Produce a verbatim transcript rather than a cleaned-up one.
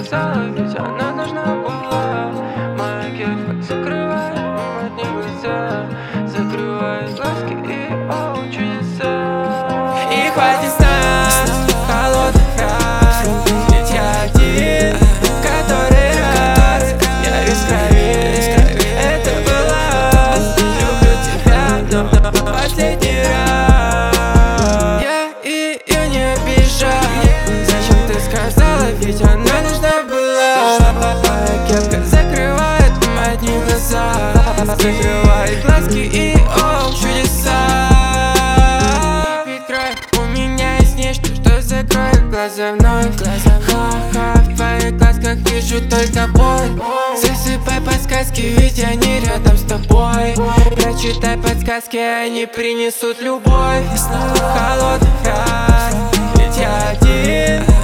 сказала, ведь она должна была. Моя кепка закрывает от них глаза, закрывает глазки и о, чудеса. И хватит с нас холодных фраз, ведь я один, который раз я из крови. Это было, люблю тебя, но последний раз. Я ее не обижал, зачем ты сказала, ведь она нужна была. Моя кепка закрывает одни глаза, закрывает глазки и о, чудеса. У меня есть нечто, что закроет глаза вновь. Ха-ха, в твоих глазках вижу только боль. Засыпай подсказки, ведь они рядом с тобой. Прочитай подсказки, они принесут любовь. Холодный фраз, ведь я один.